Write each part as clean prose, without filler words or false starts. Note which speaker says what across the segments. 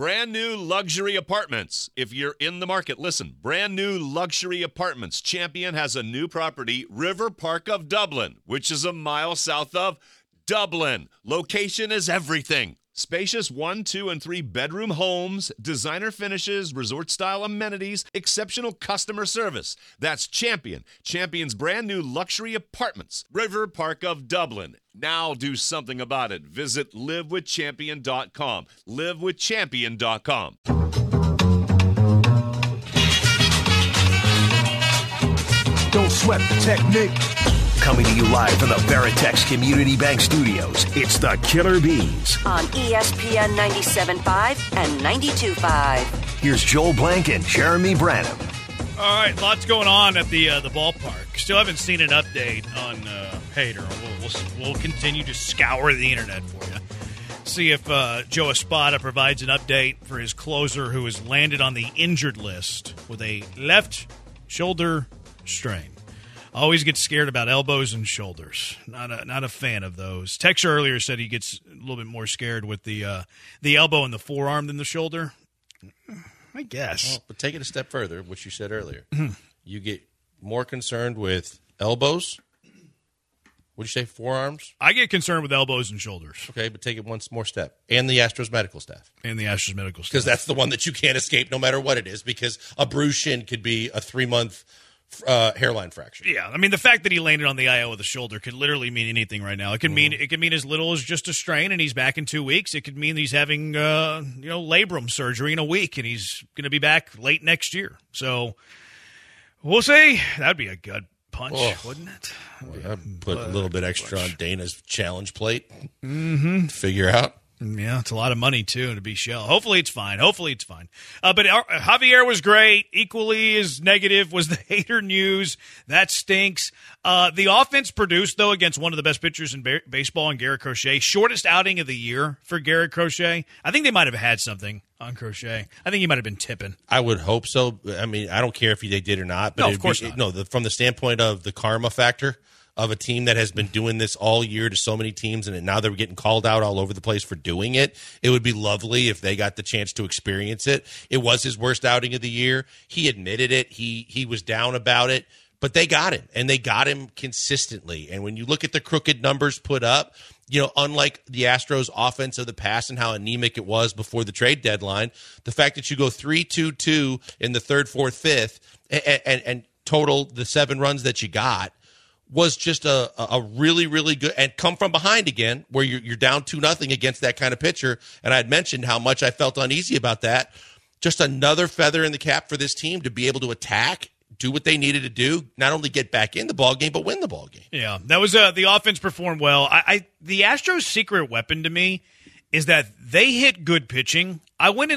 Speaker 1: Brand new luxury apartments. If you're in the market, listen. Brand new luxury apartments. Champion has a new property, River Park of Dublin, which is a mile south of Dublin. Location is everything. Spacious 1, 2, and 3 bedroom homes, designer finishes, resort-style amenities, exceptional customer service. That's Champion. Champion's brand new luxury apartments. River Park of Dublin. Now do something about it. Visit livewithchampion.com. livewithchampion.com.
Speaker 2: Don't sweat the technique. Coming to you live from the Veritex Community Bank Studios, it's the Killer Bees.
Speaker 3: On ESPN 97.5 and 92.5.
Speaker 2: Here's Joel Blank and Jeremy Branham.
Speaker 4: All right, lots going on at the ballpark. Still haven't seen an update on Hader. We'll continue to scour the internet for you. See if Joe Espada provides an update for his closer who has landed on the injured list with a left shoulder strain. Always gets scared about elbows and shoulders. Not a fan of those. Texture earlier said he gets a little bit more scared with the elbow and the forearm than the shoulder. I guess.
Speaker 5: Well, but take it a step further, which you said earlier. You get more concerned with elbows. What did you say, forearms?
Speaker 4: I get concerned with elbows and shoulders.
Speaker 5: Okay, but take it one more step. And the Astros medical staff.
Speaker 4: Because
Speaker 5: that's the one that you can't escape no matter what it is, because a bruised shin could be a 3-month hairline fracture.
Speaker 4: Yeah, I mean, the fact that he landed on the IL with a shoulder could literally mean anything right now. It could mean as little as just a strain, and he's back in 2 weeks. It could mean he's having labrum surgery in a week, and he's going to be back late next year. So we'll see. That'd be a good punch, wouldn't it?
Speaker 5: Well, I'd put a little bit extra on Dana's challenge plate. To figure out.
Speaker 4: Yeah, it's a lot of money, too, to be shell. Hopefully it's fine. But Javier was great. Equally as negative was the Hader news. That stinks. The offense produced, though, against one of the best pitchers in baseball in Garrett Crochet. Shortest outing of the year for Garrett Crochet. I think they might have had something on Crochet. I think he might have been tipping.
Speaker 5: I would hope so. I mean, I don't care if they did or not. But
Speaker 4: no, of course not.
Speaker 5: No, from the standpoint of the karma factor of a team that has been doing this all year to so many teams, and now they're getting called out all over the place for doing it. It would be lovely if they got the chance to experience it. It was his worst outing of the year. He admitted it. He was down about it, but they got him, and they got him consistently. And when you look at the crooked numbers put up, unlike the Astros offense of the past and how anemic it was before the trade deadline, the fact that you go 3-2-2 in the third, fourth, fifth, and total the 7 runs that you got, was just a really, really good, and come from behind again, where you're down 2-0 against that kind of pitcher. And I had mentioned how much I felt uneasy about that. Just another feather in the cap for this team to be able to attack, do what they needed to do, not only get back in the ballgame, but win the ballgame.
Speaker 4: Yeah, that was the offense performed well. The Astros' secret weapon to me is that they hit good pitching. I went to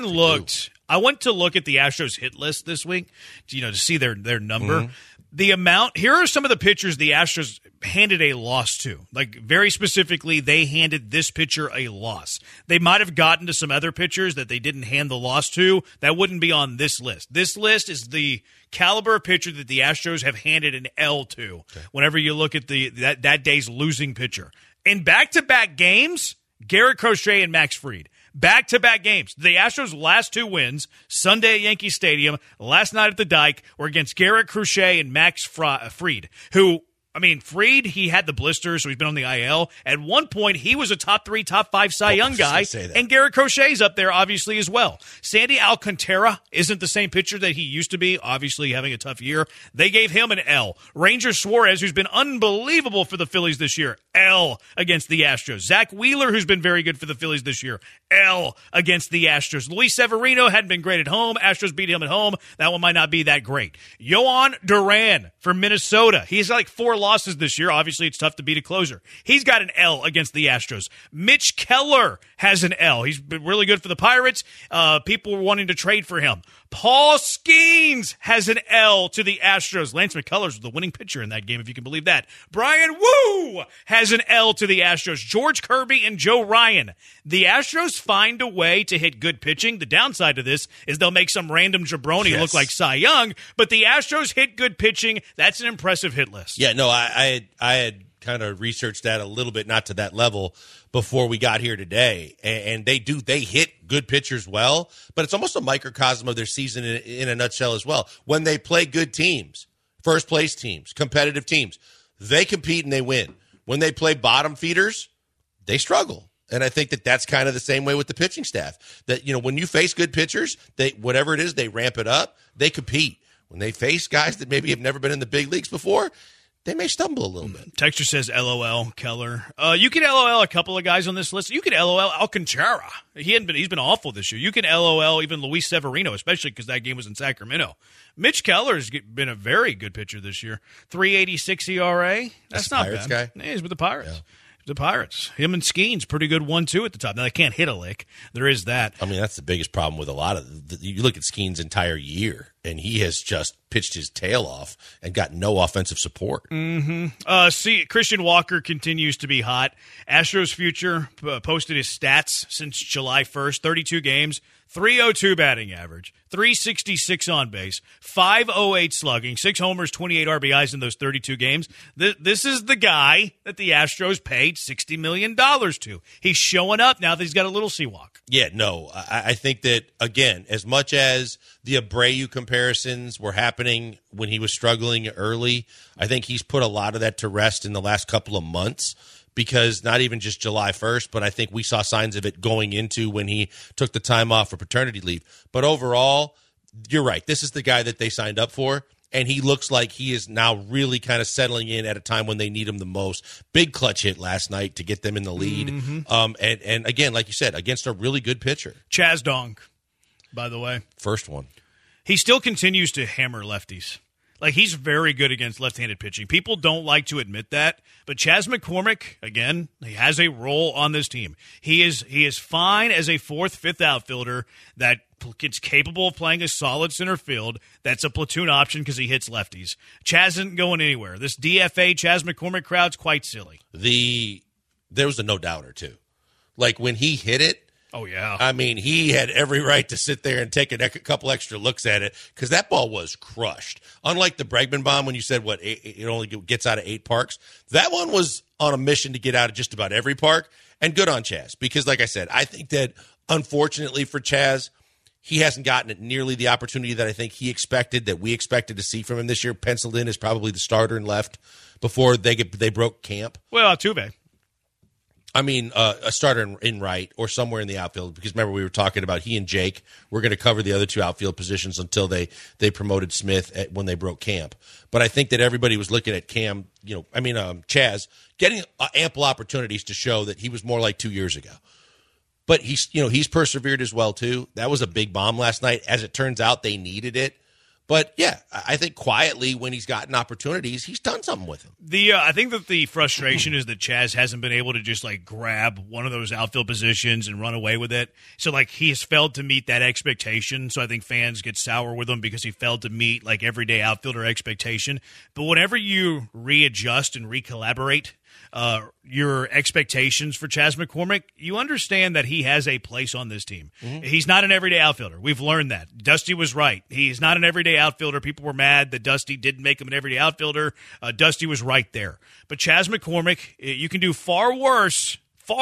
Speaker 4: look at the Astros hit list this week, to see their number. Mm-hmm. Here are some of the pitchers the Astros handed a loss to. Like, very specifically, they handed this pitcher a loss. They might have gotten to some other pitchers that they didn't hand the loss to. That wouldn't be on this list. This list is the caliber of pitcher that the Astros have handed an L to whenever you look at that day's losing pitcher. In back-to-back games, Garrett Crochet and Max Fried. Back-to-back games. The Astros' last 2 wins, Sunday at Yankee Stadium, last night at the Dike, were against Garrett Crochet and Max Fried, who, Fried, he had the blister, so he's been on the IL. At one point, he was a top 3, top 5 Cy Young guy, and Garrett Crochet's up there, obviously, as well. Sandy Alcantara isn't the same pitcher that he used to be, obviously having a tough year. They gave him an L. Ranger Suarez, who's been unbelievable for the Phillies this year, L against the Astros. Zach Wheeler, who's been very good for the Phillies this year, L against the Astros. Luis Severino hadn't been great at home. Astros beat him at home. That one might not be that great. Yohan Duran for Minnesota. He's like 4 losses this year. Obviously, it's tough to beat a closer. He's got an L against the Astros. Mitch Keller has an L. He's been really good for the Pirates. People were wanting to trade for him. Paul Skeens has an L to the Astros. Lance McCullers was the winning pitcher in that game, if you can believe that. Brian Wu has an L to the Astros. George Kirby and Joe Ryan. The Astros find a way to hit good pitching. The downside to this is they'll make some random jabroni look like Cy Young, but the Astros hit good pitching. That's an impressive hit list.
Speaker 5: Yeah, no, I had kind of researched that a little bit, not to that level, before we got here today. And they hit good pitchers well, but it's almost a microcosm of their season in a nutshell as well. When they play good teams, first place teams, competitive teams, they compete and they win. When they play bottom feeders, they struggle. And I think that's kind of the same way with the pitching staff. That, when you face good pitchers, whatever it is, they ramp it up, they compete. When they face guys that maybe have never been in the big leagues before, they may stumble a little bit.
Speaker 4: Texture says LOL Keller. You can LOL a couple of guys on this list. You can LOL Alcantara. He's been awful this year. You can LOL even Luis Severino, especially because that game was in Sacramento. Mitch Keller's been a very good pitcher this year. 3.86 ERA. That's not
Speaker 5: Pirates
Speaker 4: bad.
Speaker 5: Guy?
Speaker 4: Yeah, he's with the Pirates.
Speaker 5: Yeah.
Speaker 4: The Pirates. Him and Skeens, pretty good 1-2 at the top. Now, they can't hit a lick. There is that.
Speaker 5: I mean, that's the biggest problem with a lot of you look at Skeens' entire year, and he has just pitched his tail off and got no offensive support.
Speaker 4: Christian Walker continues to be hot. Astros future posted his stats since July 1st, 32 games, 302 batting average, 366 on base, 508 slugging, 6 homers, 28 RBIs in those 32 games. This is the guy that the Astros paid $60 million to. He's showing up now that he's got a little Seawalk.
Speaker 5: Yeah, no, I think that, again, as much as the Abreu comparisons were happening when he was struggling early, I think he's put a lot of that to rest in the last couple of months. Because not even just July 1st, but I think we saw signs of it going into when he took the time off for paternity leave. But overall, you're right. This is the guy that they signed up for, and he looks like he is now really kind of settling in at a time when they need him the most. Big clutch hit last night to get them in the lead. And again, like you said, against a really good pitcher.
Speaker 4: Chaz Dong, by the way.
Speaker 5: First one.
Speaker 4: He still continues to hammer lefties. Like, he's very good against left-handed pitching. People don't like to admit that, but Chas McCormick, again, he has a role on this team. He is fine as a fourth, fifth outfielder that gets capable of playing a solid center field. That's a platoon option because he hits lefties. Chaz isn't going anywhere. This DFA Chas McCormick crowd's quite silly.
Speaker 5: There was a no-doubter, too. Like, when he hit it,
Speaker 4: oh, yeah.
Speaker 5: I mean, he had every right to sit there and take a couple extra looks at it because that ball was crushed. Unlike the Bregman bomb when you said, it only gets out of 8 parks. That one was on a mission to get out of just about every park, and good on Chaz because, like I said, I think that, unfortunately for Chaz, he hasn't gotten it nearly the opportunity that I think he expected, that we expected to see from him this year. Penciled in as probably the starter and left before they broke camp.
Speaker 4: Well, Altuve.
Speaker 5: I mean, a starter in right or somewhere in the outfield, because remember we were talking about he and Jake were going to cover the other 2 outfield positions until they promoted Smith when they broke camp. But I think that everybody was looking at Chaz getting ample opportunities to show that he was more like 2 years ago. But he's persevered as well too. That was a big bomb last night. As it turns out, they needed it. But, yeah, I think quietly when he's gotten opportunities, he's done something with them.
Speaker 4: I think that the frustration is that Chaz hasn't been able to just, grab one of those outfield positions and run away with it. So, he has failed to meet that expectation. So I think fans get sour with him because he failed to meet, everyday outfielder expectation. But whenever you readjust and recollaborate your expectations for Chas McCormick, you understand that he has a place on this team. Mm-hmm. He's not an everyday outfielder. We've learned that. Dusty was right. He's not an everyday outfielder. People were mad that Dusty didn't make him an everyday outfielder. Dusty was right there. But Chas McCormick, you can do far worse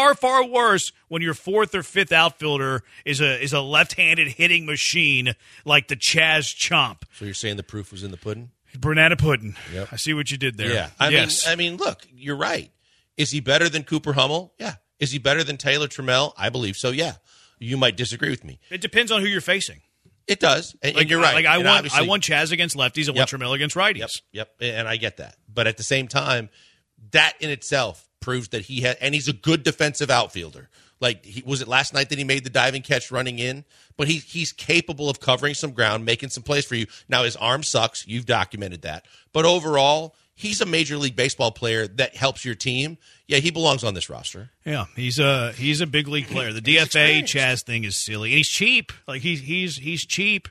Speaker 4: when your fourth or fifth outfielder is a left-handed hitting machine like the Chaz Chomp.
Speaker 5: So you're saying the proof was in the pudding?
Speaker 4: Banana pudding.
Speaker 5: Yep.
Speaker 4: I see what you did there.
Speaker 5: Yeah. I mean, look, you're right. Is he better than Cooper Hummel? Yeah. Is he better than Taylor Trammell? I believe so, yeah. You might disagree with me.
Speaker 4: It depends on who you're facing.
Speaker 5: It does, and you're right.
Speaker 4: I want Chaz against lefties. I want Trammell against righties.
Speaker 5: Yep, and I get that. But at the same time, that in itself proves that he's a good defensive outfielder. Was it last night that he made the diving catch running in? But he's capable of covering some ground, making some plays for you. Now, his arm sucks. You've documented that. But overall, he's a Major League Baseball player that helps your team. Yeah, he belongs on this roster.
Speaker 4: Yeah, he's a big league player. The DFA Chaz thing is silly, and he's cheap. He's cheap.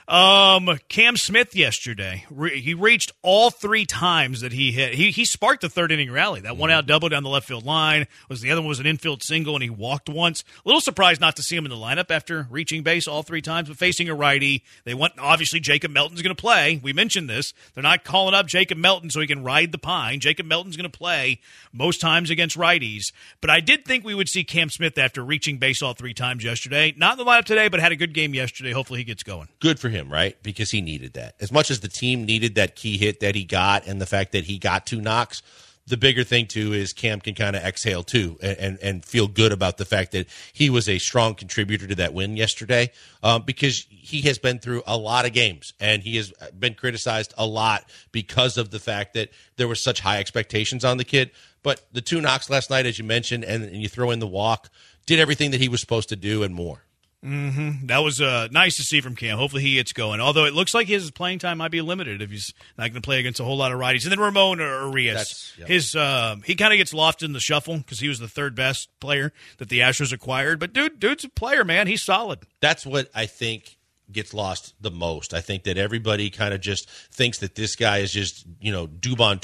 Speaker 4: Cam Smith yesterday, he reached all 3 times that he hit. He sparked the third inning rally. That one out double down the left field line the other one was an infield single, and he walked once. A little surprised not to see him in the lineup after reaching base all 3 times, but facing a righty. They want, obviously, Jacob Melton's going to play. We mentioned this. They're not calling up Jacob Melton so he can ride the pine. Jacob Melton's going to play most times against righties. But I did think we would see Cam Smith after reaching base all 3 times yesterday. Not in the lineup today, but had a good game yesterday. Hopefully he gets going.
Speaker 5: Good for him, right? Because he needed that. As much as the team needed that key hit that he got and the fact that he got 2 knocks, the bigger thing, too, is Cam can kind of exhale, too, and feel good about the fact that he was a strong contributor to that win yesterday because he has been through a lot of games, and he has been criticized a lot because of the fact that there were such high expectations on the kid. But the 2 knocks last night, as you mentioned, and you throw in the walk, did everything that he was supposed to do and more.
Speaker 4: That was nice to see from Cam. Hopefully he gets going. Although it looks like his playing time might be limited if he's not going to play against a whole lot of righties. And then Ramon Arias. He kind of gets lost in the shuffle because he was the 3rd best player that the Astros acquired. But dude's a player, man. He's solid.
Speaker 5: That's what I think gets lost the most. I think that everybody kind of just thinks that this guy is just, Dubon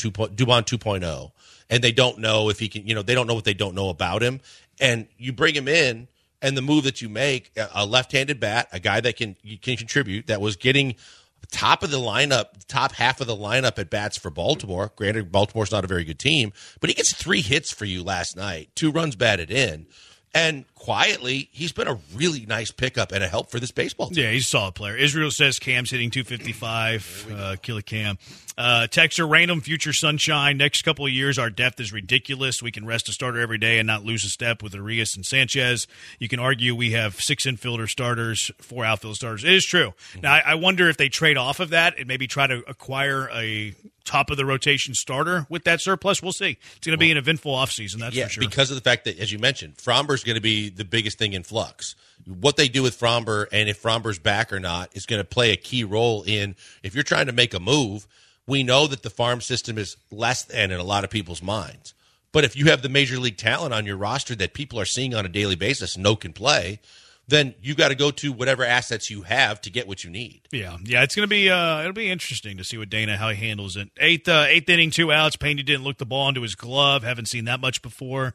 Speaker 5: 2.0. And they don't know if he can, they don't know what they don't know about him. And you bring him in, and the move that you make, a left-handed bat, a guy that can contribute, that was getting top of the lineup, top half of the lineup at bats for Baltimore. Granted, Baltimore's not a very good team, but he gets 3 hits for you last night, 2 runs batted in. And quietly, he's been a really nice pickup and a help for this baseball team.
Speaker 4: Yeah, he's a solid player. Israel says Cam's hitting 255. Kill a Cam. Texter, random future sunshine. Next couple of years, our depth is ridiculous. We can rest a starter every day and not lose a step with Arias and Sanchez. You can argue we have 6 infielder starters, 4 outfield starters. It is true. Mm-hmm. Now, I wonder if they trade off of that and maybe try to acquire a top-of-the-rotation starter with that surplus. We'll see. It's going to be an eventful offseason, that's for sure.
Speaker 5: Because of the fact that, as you mentioned, Fromber's going to be the biggest thing in flux. What they do with Fromber and if Fromber's back or not is going to play a key role in, if you're trying to make a move, we know that the farm system is less than in a lot of people's minds. But if you have the major league talent on your roster that people are seeing on a daily basis and know can play, then you got to go to whatever assets you have to get what you need.
Speaker 4: Yeah, it's going to be it'll be interesting to see what how he handles it. Eighth inning, 2 outs. Pena didn't look the ball into his glove. Haven't seen that much before.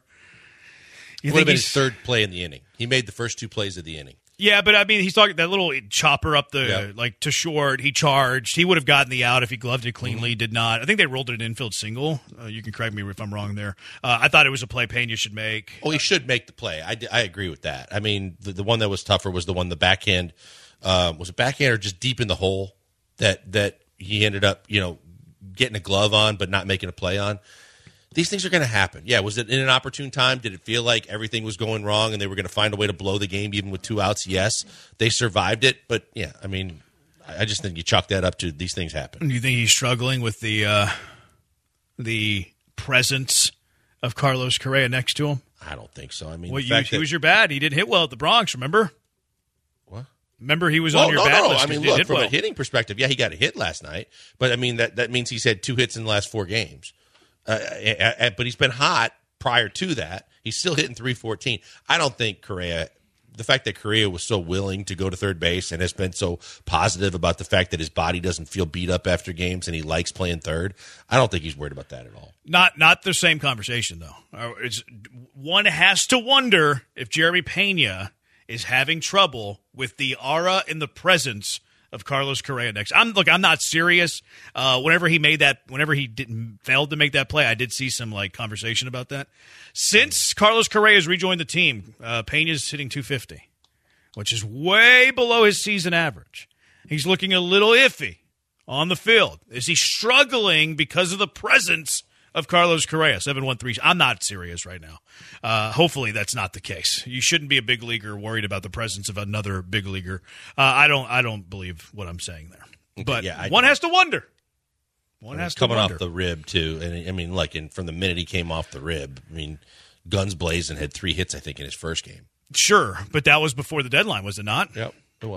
Speaker 5: It would have been his 3rd play in the inning. He made the first 2 plays of the inning.
Speaker 4: Yeah, but I mean, he's talking that little chopper up like to short. He charged. He would have gotten the out if he gloved it cleanly. Did not. I think they rolled it an infield single. You can correct me if I'm wrong there. I thought it was a play Pena should make.
Speaker 5: Oh, he should make the play. I agree with that. I mean, the one that was tougher was the one the backhand. Was it backhand or just deep in the hole that he ended up getting a glove on but not making a play on. These things are going to happen. Yeah, was it in an opportune time? Did it feel like everything was going wrong and they were going to find a way to blow the game even with 2 outs? Yes, they survived it. But, yeah, I mean, I just think you chalk that up to these things happen.
Speaker 4: Do you think he's struggling with the presence of Carlos Correa next to him?
Speaker 5: I don't think so. I mean,
Speaker 4: he was your bat. He did hit well at the Bronx, remember?
Speaker 5: What?
Speaker 4: Remember he was on your bat list.
Speaker 5: I mean, look, from a hitting perspective, yeah, he got a hit last night. But, I mean, that means he's had 2 hits in the last 4 games. But he's been hot prior to that. He's still hitting .314. I don't think Correa, the fact that Correa was so willing to go to third base and has been so positive about the fact that his body doesn't feel beat up after games and he likes playing third, I don't think he's worried about that at all.
Speaker 4: Not the same conversation, though. One has to wonder if Jeremy Pena is having trouble with the aura and the presence of Carlos Correa next. I'm not serious. Whenever he failed to make that play, I did see some conversation about that. Since Carlos Correa has rejoined the team, Pena's hitting .250, which is way below his season average. He's looking a little iffy on the field. Is he struggling because of the presence of Carlos Correa? 713. I'm not serious right now. Hopefully that's not the case. You shouldn't be a big leaguer worried about the presence of another big leaguer. I don't believe what I'm saying there. But one has to wonder.
Speaker 5: Coming off the rib too, and I mean, from the minute he came off the rib, I mean, guns blazing, had 3 hits I think in his first game.
Speaker 4: Sure, but that was before the deadline, was it not?
Speaker 5: Yep, it was.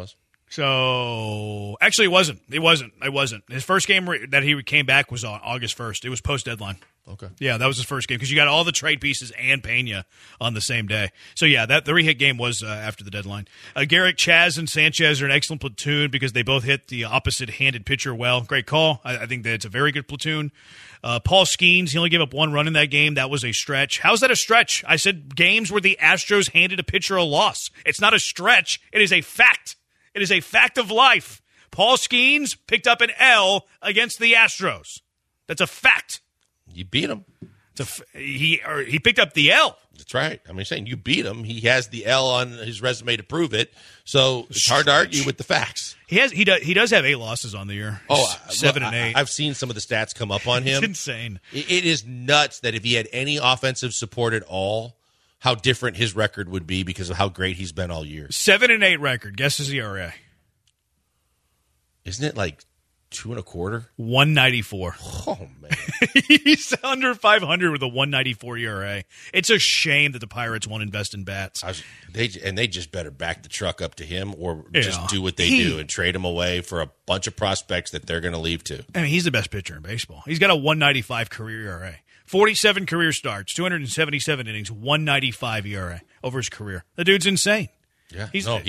Speaker 4: So, actually, it wasn't. It wasn't. His first game that he came back was on August 1st. It was post-deadline.
Speaker 5: Okay.
Speaker 4: Yeah, that was his first game because you got all the trade pieces and Pena on the same day. So, yeah, the re-hit game was after the deadline. Garrett, Chaz, and Sanchez are an excellent platoon because they both hit the opposite-handed pitcher well. Great call. I think that it's a very good platoon. Paul Skeens, he only gave up one run in that game. That was a stretch. How's that a stretch? I said games where the Astros handed a pitcher a loss. It's not a stretch. It is a fact. It is a fact of life. Paul Skeens picked up an L against the Astros. That's a fact.
Speaker 5: You beat him.
Speaker 4: He picked up the L.
Speaker 5: That's right. I'm saying you beat him. He has the L on his resume to prove it. So it's hard to argue with the facts.
Speaker 4: He does have 8 losses on the year. 7 and 8.
Speaker 5: I've seen some of the stats come up on him.
Speaker 4: It's insane.
Speaker 5: It is nuts that if he had any offensive support at all, how different his record would be because of how great he's been all year.
Speaker 4: 7 and 8 record. Guess his ERA.
Speaker 5: Isn't it like 2.25?
Speaker 4: 194.
Speaker 5: Oh man,
Speaker 4: he's under 500 with a 194 ERA. It's a shame that the Pirates won't invest in bats.
Speaker 5: they just better back the truck up to him or just do what they do and trade him away for a bunch of prospects that they're going to leave to.
Speaker 4: I mean, he's the best pitcher in baseball. He's got a 195 career ERA. 47 career starts, 277 innings, 195 ERA over his career. The dude's insane.
Speaker 5: Yeah,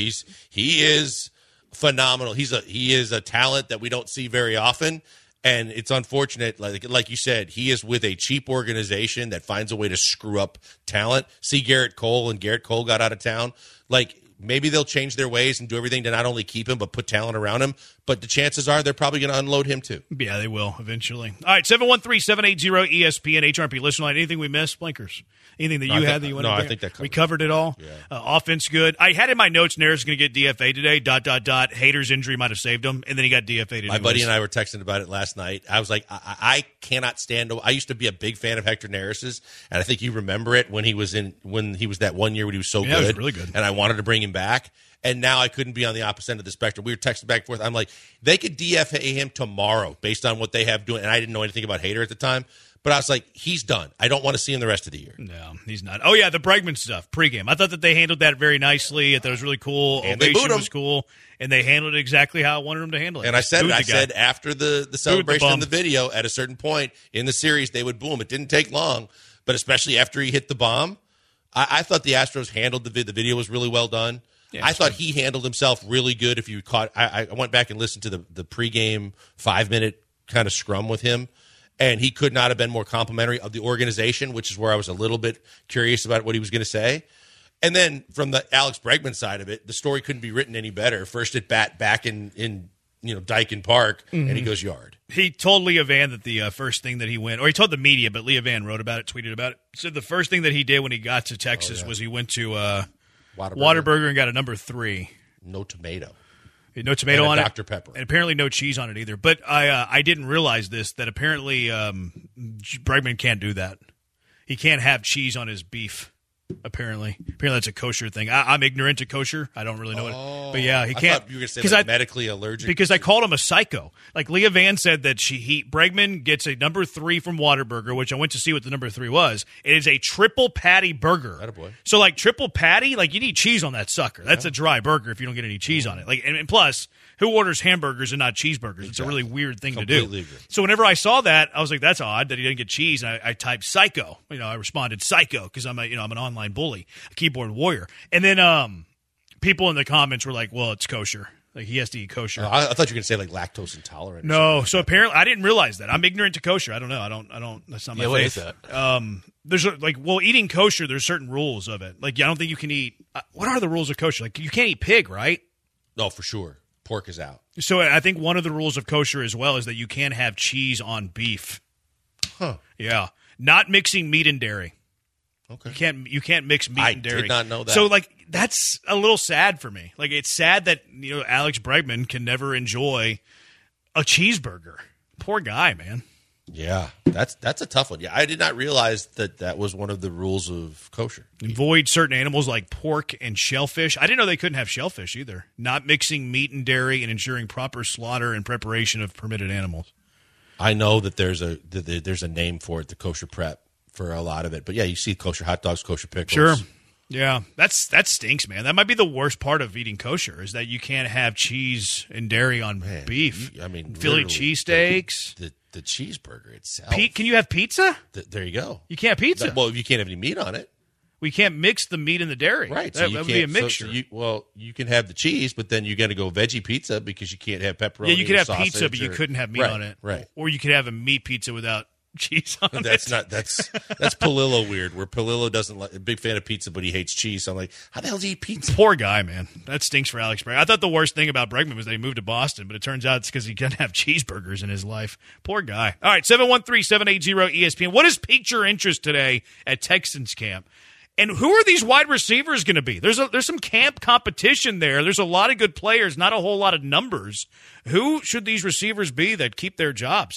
Speaker 5: he is phenomenal. He is a talent that we don't see very often, and it's unfortunate. Like you said, he is with a cheap organization that finds a way to screw up talent. See Garrett Cole, and Garrett Cole got out of town. Maybe they'll change their ways and do everything to not only keep him but put talent around him. But the chances are they're probably going to unload him too.
Speaker 4: Yeah, they will eventually. All right, 713-780-ESPN, HRP Listen Line. Anything we missed, Blinkers? Anything that you had that you wanted to
Speaker 5: No,
Speaker 4: bring
Speaker 5: I think that
Speaker 4: we covered it all.
Speaker 5: Yeah.
Speaker 4: Offense good. I had in my notes Nair's going to get DFA today. ... Hader's injury might have saved him, and then he got DFA'd anyways.
Speaker 5: My buddy and I were texting about it last night. I was like, I cannot stand. I used to be a big fan of Hector Neris's, and I think you remember it when he was that 1 year when he was so good.
Speaker 4: He was really good,
Speaker 5: and I wanted to bring him back. And now I couldn't be on the opposite end of the spectrum. We were texting back and forth. I'm like, they could DFA him tomorrow based on what they have doing. And I didn't know anything about Hader at the time. But I was like, he's done. I don't want to see him the rest of the year.
Speaker 4: No, he's not. Oh, yeah, the Bregman stuff, pregame. I thought that they handled that very nicely. I thought it was really cool.
Speaker 5: And they booed him.
Speaker 4: Was cool. And they handled it exactly how I wanted them to handle it.
Speaker 5: And I said after the celebration in the video, at a certain point in the series, they would boo him. It didn't take long. But especially after he hit the bomb, I thought the Astros handled the video was really well done. Yeah, I thought he handled himself really good. If you caught, I went back and listened to the pregame 5-minute kind of scrum with him, and he could not have been more complimentary of the organization, which is where I was a little bit curious about what he was going to say. And then from the Alex Bregman side of it, the story couldn't be written any better. First at bat back in Dyken Park, and he goes yard. He
Speaker 4: told Leah Van that the first thing that he went, or he told the media, but Leah Van wrote about it, tweeted about it. Said the first thing that he did when he got to Texas was he went to Whataburger and got a number 3.
Speaker 5: No tomato.
Speaker 4: No tomato on it.
Speaker 5: Dr. Pepper.
Speaker 4: And apparently no cheese on it either. But I didn't realize this, that apparently Bregman can't do that. He can't have cheese on his beef, apparently. Apparently that's a kosher thing. I'm ignorant to kosher. I don't really know it. But yeah, he can't.
Speaker 5: I thought you were going to say medically allergic.
Speaker 4: Because I called him a psycho. Like Leah Van said that Bregman gets a number 3 from Whataburger, which I went to see what the number 3 was. It is a triple patty burger.
Speaker 5: Attaboy.
Speaker 4: So like triple patty, you need cheese on that sucker. That's a dry burger if you don't get any cheese on it. And plus, who orders hamburgers and not cheeseburgers? Exactly. It's a really weird thing to do.
Speaker 5: Agree.
Speaker 4: So whenever I saw that, I was like, that's odd that he didn't get cheese. And I typed psycho. I responded psycho because I'm an online bully, a keyboard warrior. And then people in the comments were like, well, it's kosher. He has to eat kosher.
Speaker 5: I thought you were going to say lactose intolerant.
Speaker 4: No, so apparently I didn't realize that. I'm ignorant to kosher. I don't know. I don't. That's not my faith.
Speaker 6: What is that?
Speaker 4: There's eating kosher. There's certain rules of it. I don't think you can eat. What are the rules of kosher? You can't eat pig, right?
Speaker 5: No, for sure. Pork is out.
Speaker 4: So I think one of the rules of kosher as well is that you can't have cheese on beef.
Speaker 5: Huh?
Speaker 4: Yeah, not mixing meat and dairy.
Speaker 5: Okay.
Speaker 4: You can't mix meat and dairy.
Speaker 5: I did not know that.
Speaker 4: So that's a little sad for me. It's sad that Alex Bregman can never enjoy a cheeseburger. Poor guy, man.
Speaker 5: Yeah, that's a tough one. Yeah, I did not realize that was one of the rules of kosher.
Speaker 4: Avoid certain animals like pork and shellfish. I didn't know they couldn't have shellfish either. Not mixing meat and dairy and ensuring proper slaughter and preparation of permitted animals.
Speaker 5: I know that there's a name for it, the kosher prep, for a lot of it. But yeah, you see kosher hot dogs, kosher pickles.
Speaker 4: Sure. Yeah, that stinks, man. That might be the worst part of eating kosher is that you can't have cheese and dairy on beef. Philly cheesesteaks.
Speaker 5: The cheeseburger itself.
Speaker 4: Can you have pizza?
Speaker 5: There you go.
Speaker 4: You can't have pizza.
Speaker 5: Well, you can't have any meat on it.
Speaker 4: We can't mix the meat and the dairy.
Speaker 5: Right.
Speaker 4: That would be a mixture.
Speaker 5: You can have the cheese, but then you got to go veggie pizza because you can't have pepperoni.
Speaker 4: Yeah, you could have
Speaker 5: sausage
Speaker 4: pizza, but you couldn't have meat on it.
Speaker 5: Right.
Speaker 4: Or you could have a meat pizza without cheese on it.
Speaker 5: That's Palillo weird, where Palillo doesn't like a big fan of pizza, but he hates cheese. So I'm like, how the hell do you eat pizza?
Speaker 4: Poor guy, man. That stinks for Alex Bregman. I thought the worst thing about Bregman was that he moved to Boston, but it turns out it's because he doesn't have cheeseburgers in his life. Poor guy. All right, 713-780-ESPN. What has piqued your interest today at Texans camp? And who are these wide receivers going to be? There's some camp competition there. There's a lot of good players, not a whole lot of numbers. Who should these receivers be that keep their job?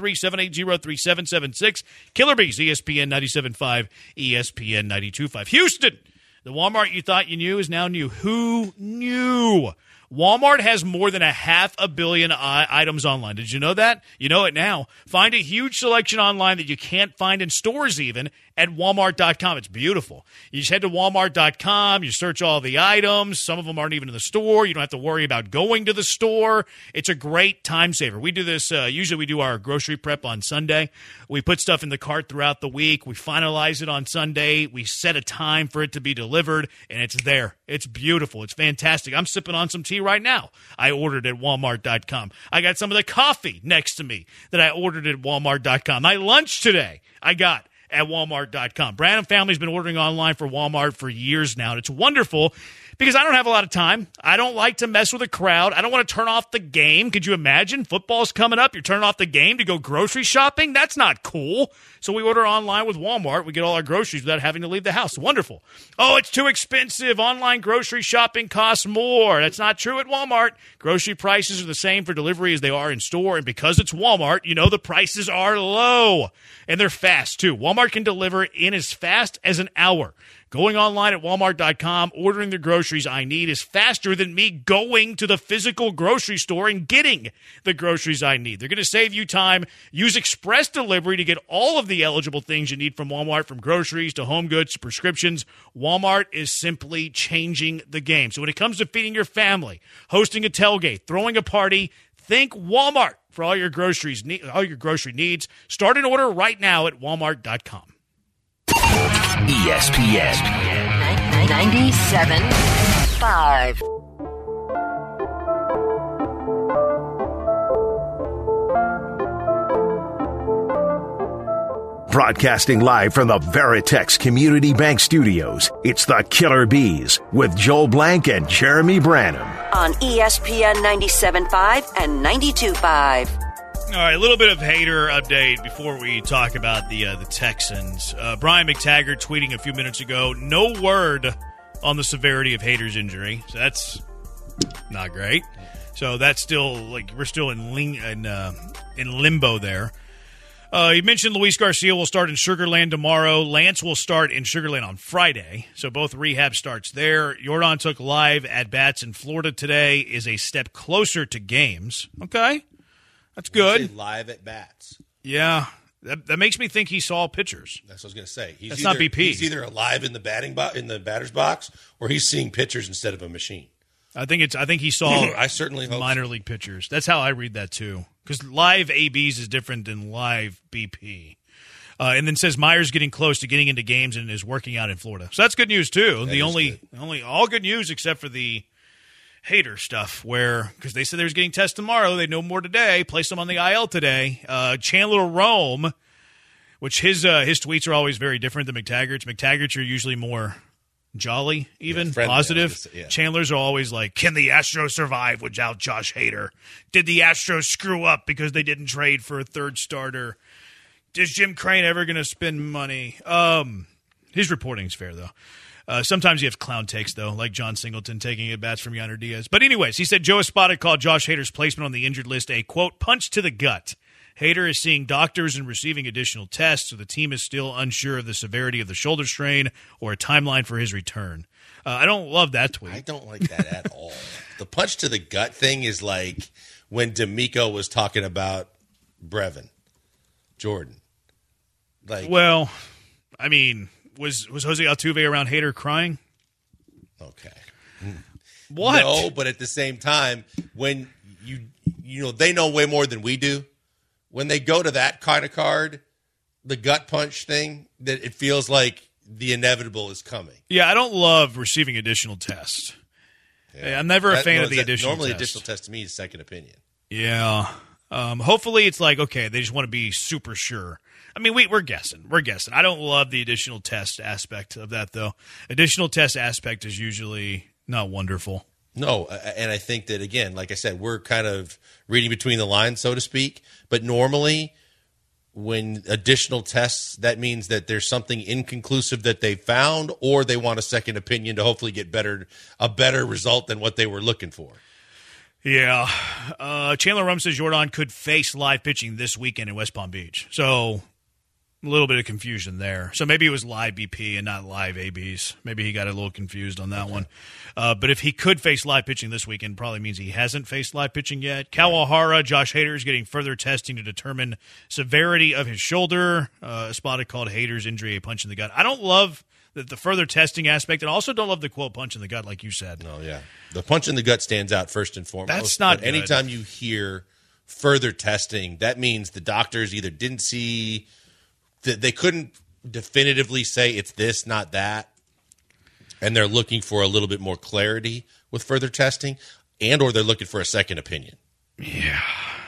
Speaker 4: 713-780-3776. Killer Bees, ESPN 97.5, ESPN 92.5. Houston, the Walmart you thought you knew is now new. Who knew? Walmart has more than 500 million items online. Did you know that? You know it now. Find a huge selection online that you can't find in stores even at Walmart.com. It's beautiful. You just head to Walmart.com. You search all the items. Some of them aren't even in the store. You don't have to worry about going to the store. It's a great time saver. We do this. Usually we do our grocery prep on Sunday. We put stuff in the cart throughout the week. We finalize it on Sunday. We set a time for it to be delivered, and it's there. It's beautiful. It's fantastic. I'm sipping on some tea right now. I ordered at Walmart.com. I got some of the coffee next to me that I ordered at Walmart.com. My lunch today I got at Walmart.com. Brandon family's been ordering online for Walmart for years now, and it's wonderful because I don't have a lot of time. I don't like to mess with a crowd. I don't want to turn off the game. Could you imagine? Football's coming up. You're turning off the game to go grocery shopping? That's not cool. So we order online with Walmart. We get all our groceries without having to leave the house. Wonderful. Oh, it's too expensive. Online grocery shopping costs more. That's not true at Walmart. Grocery prices are the same for delivery as they are in store. And because it's Walmart, you know the prices are low. And they're fast, too. Walmart can deliver in as fast as an hour. Going online at Walmart.com, ordering the groceries I need is faster than me going to the physical grocery store and getting the groceries I need. They're going to save you time. Use Express Delivery to get all of the eligible things you need from Walmart, from groceries to home goods to prescriptions. Walmart is simply changing the game. So when it comes to feeding your family, hosting a tailgate, throwing a party, think Walmart for all your grocery needs. Start an order right now at Walmart.com.
Speaker 2: ESPN
Speaker 3: 97.5.
Speaker 2: Broadcasting live from the Veritex Community Bank Studios, it's the Killer Bees with Joel Blank and Jeremy Branham.
Speaker 3: On ESPN 97.5 and 92.5.
Speaker 4: All right, a little bit of hater update before we talk about the Texans. Brian McTaggart tweeting a few minutes ago, no word on the severity of Hader's injury. So that's not great. So that's still, we're still in limbo there. You mentioned Luis Garcia will start in Sugar Land tomorrow. Lance will start in Sugar Land on Friday. So both rehab starts there. Jordan took live at-bats in Florida today, is a step closer to games. Okay. That's good.
Speaker 5: Live at bats.
Speaker 4: Yeah. That makes me think he saw pitchers.
Speaker 5: That's what I was going to say.
Speaker 4: That's not BP.
Speaker 5: He's either alive in the batter's box, or he's seeing pitchers instead of a machine.
Speaker 4: I think he saw
Speaker 5: I certainly hope
Speaker 4: minor league pitchers. That's how I read that too. Because live ABs is different than live BP. And then says Meyer's getting close to getting into games and is working out in Florida. So that's good news too.
Speaker 5: That
Speaker 4: only all good news except for the Hader stuff, where because they said they was getting tested tomorrow, they know more today. Placed him on the IL today. Chandler Rome, which his tweets are always very different than McTaggart's. McTaggart's are usually more jolly, even
Speaker 5: friendly,
Speaker 4: positive.
Speaker 5: yeah.
Speaker 4: Chandler's are always like, can the Astros survive without Josh Hader? Did the Astros screw up because they didn't trade for a third starter? Is Jim Crane ever going to spend money? His reporting's fair though. Sometimes you have clown takes, though, like John Singleton taking at-bats from Yonder Diaz. But anyways, he said Joe Espada called Josh Hader's placement on the injured list a, quote, punch to the gut. Hader is seeing doctors and receiving additional tests, so the team is still unsure of the severity of the shoulder strain or a timeline for his return. I don't love that tweet.
Speaker 5: I don't like that at all. The punch to the gut thing is like when D'Amico was talking about Brevin Jordan.
Speaker 4: Well, I mean, Was Jose Altuve around Hader crying?
Speaker 5: Okay.
Speaker 4: What?
Speaker 5: No, but at the same time, when they know way more than we do. When they go to that kind of card, the gut punch thing, that it feels like the inevitable is coming.
Speaker 4: Yeah, I don't love receiving additional tests. Yeah. I'm never a fan of the additional
Speaker 5: normally
Speaker 4: test.
Speaker 5: Additional test to me is second opinion.
Speaker 4: Yeah. Hopefully it's like, okay, they just want to be super sure. I mean, we're guessing. We're guessing. I don't love the additional test aspect of that, though. Additional test aspect is usually not wonderful.
Speaker 5: No, and I think that, again, like I said, we're kind of reading between the lines, so to speak. But normally when additional tests, that means that there's something inconclusive that they found, or they want a second opinion to hopefully get a better result than what they were looking for.
Speaker 4: Yeah. Chandler Rum says Jordan could face live pitching this weekend in West Palm Beach. So a little bit of confusion there. So maybe it was live BP and not live ABs. Maybe he got a little confused on that one. But if he could face live pitching this weekend, probably means he hasn't faced live pitching yet. Kawahara, Josh Hader is getting further testing to determine severity of his shoulder. A spotted called Hader's injury a punch in the gut. I don't love the further testing aspect, and also don't love the quote punch in the gut, like you said.
Speaker 5: No, yeah. The punch in the gut stands out first and foremost.
Speaker 4: That's not
Speaker 5: but
Speaker 4: good.
Speaker 5: Anytime you hear further testing, that means the doctors either didn't see – they couldn't definitively say it's this, not that, and they're looking for a little bit more clarity with further testing, or they're looking for a second opinion.
Speaker 4: Yeah.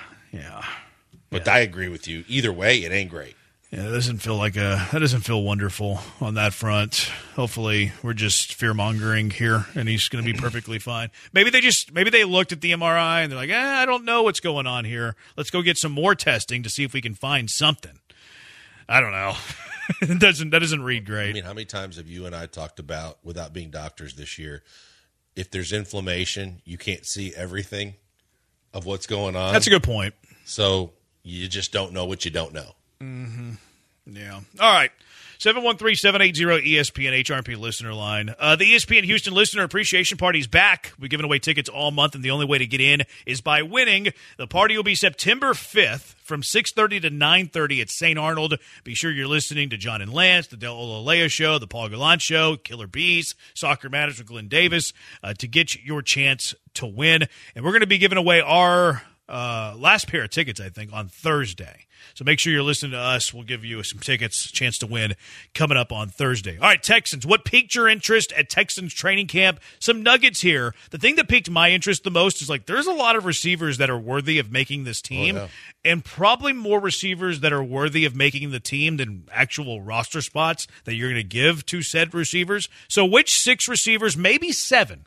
Speaker 5: But I agree with you. Either way, it ain't great.
Speaker 4: Yeah, that doesn't feel wonderful on that front. Hopefully, we're just fear mongering here, and he's going to be perfectly fine. Maybe they looked at the MRI and they're like, I don't know what's going on here. Let's go get some more testing to see if we can find something. I don't know. That doesn't read great.
Speaker 5: I mean, how many times have you and I talked about, without being doctors this year, if there's inflammation, you can't see everything of what's going on?
Speaker 4: That's a good point.
Speaker 5: So you just don't know what you don't know.
Speaker 4: Mm-hmm. Yeah. All right. 713-780-ESPN HRP listener line. The ESPN Houston Listener Appreciation Party is back. We're giving away tickets all month, and the only way to get in is by winning. The party will be September 5th from 6:30 to 9:30 at St. Arnold. Be sure you're listening to John and Lance, the Del Ololea Show, the Paul Gallant Show, Killer Bees, Soccer Matters with Glenn Davis to get your chance to win. And we're going to be giving away our last pair of tickets, I think, on Thursday. So make sure you're listening to us. We'll give you some tickets, chance to win, coming up on Thursday. All right, Texans, what piqued your interest at Texans training camp? Some nuggets here. The thing that piqued my interest the most is, like, there's a lot of receivers that are worthy of making this team, and probably more receivers that are worthy of making the team than actual roster spots that you're going to give to said receivers. So which 6 receivers, maybe 7,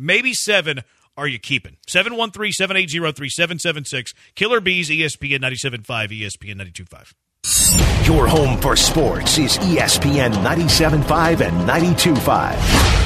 Speaker 4: are you keeping? 713-780-3776. Killer Bees, ESPN 97.5, ESPN 92.5.
Speaker 2: Your home for sports is ESPN 97.5 and 92.5.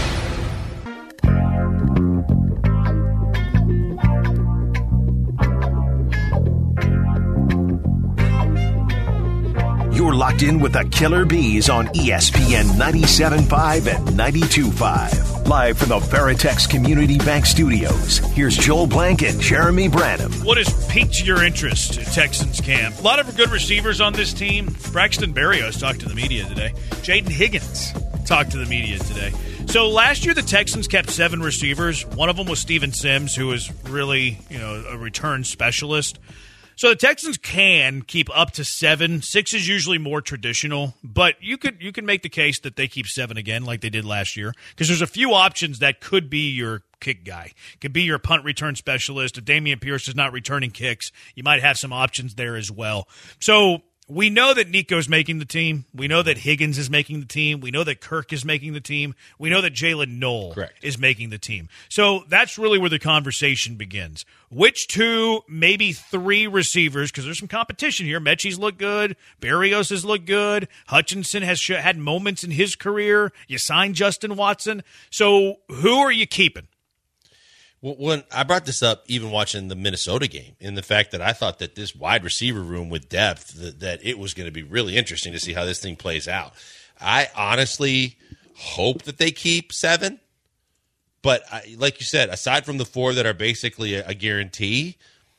Speaker 2: You're locked in with the Killer Bees on ESPN 97.5 and 92.5. Live from the Veritex Community Bank Studios, here's Joel Blank and Jeremy Branham.
Speaker 4: What has piqued your interest at Texans camp? A lot of good receivers on this team. Braxton Berrios talked to the media today. Jaden Higgins talked to the media today. So last year the Texans kept 7 receivers. One of them was Steven Sims, who was really, a return specialist. So the Texans can keep up to 7. 6 is usually more traditional, but you can make the case that they keep 7 again like they did last year, because there's a few options that could be your kick guy. Could be your punt return specialist. If Damian Pierce is not returning kicks, you might have some options there as well. So we know that Nico's making the team. We know that Higgins is making the team. We know that Kirk is making the team. We know that Jalen Knoll is making the team. So that's really where the conversation begins. Which 2, maybe 3 receivers, because there's some competition here. Mechie's look good. Berrios has looked good. Hutchinson has had moments in his career. You signed Justin Watson. So who are you keeping?
Speaker 5: Well, when I brought this up, even watching the Minnesota game, in the fact that I thought that this wide receiver room with depth, that it was going to be really interesting to see how this thing plays out. I honestly hope that they keep 7. But like you said, aside from the 4 that are basically a guarantee,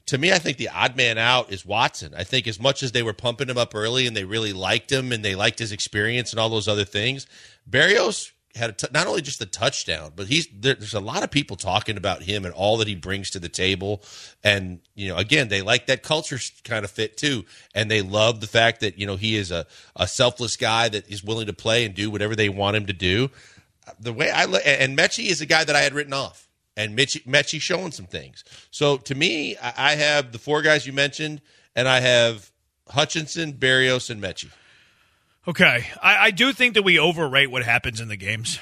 Speaker 5: To me, I think the odd man out is Watson. I think as much as they were pumping him up early and they really liked him and they liked his experience and all those other things, Berrios had not only just the touchdown, but there's a lot of people talking about him and all that he brings to the table. And, again, they like that culture kind of fit too. And they love the fact that, he is a selfless guy that is willing to play and do whatever they want him to do. The way and Mechie is a guy that I had written off. And Mechie showing some things. So to me, I have the four guys you mentioned, and I have Hutchinson, Berrios, and Mechie.
Speaker 4: Okay. I do think that we overrate what happens in the games.